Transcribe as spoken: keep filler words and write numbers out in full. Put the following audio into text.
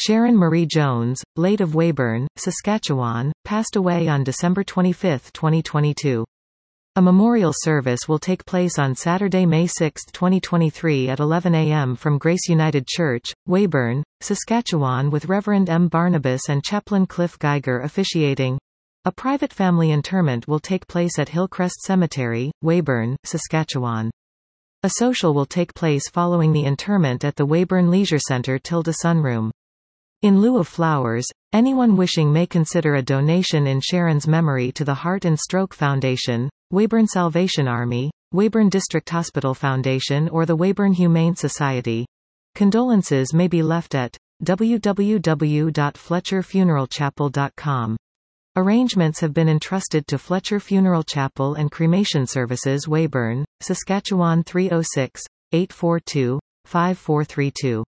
Sharon Marie Jones, late of Weyburn, Saskatchewan, passed away on December twenty-fifth, twenty twenty-two. A memorial service will take place on Saturday, May sixth, twenty twenty-three at eleven a m from Grace United Church, Weyburn, Saskatchewan, with Reverend M. Barnabas and Chaplain Cliff Geiger officiating. A private family interment will take place at Hillcrest Cemetery, Weyburn, Saskatchewan. A social will take place following the interment at the Weyburn Leisure Centre Tilda Sunroom. In lieu of flowers, anyone wishing may consider a donation in Sharon's memory to the Heart and Stroke Foundation, Weyburn Salvation Army, Weyburn District Hospital Foundation, or the Weyburn Humane Society. Condolences may be left at w w w dot fletcher funeral chapel dot com. Arrangements have been entrusted to Fletcher Funeral Chapel and Cremation Services, Weyburn, Saskatchewan three oh six, eight four two, five four three two.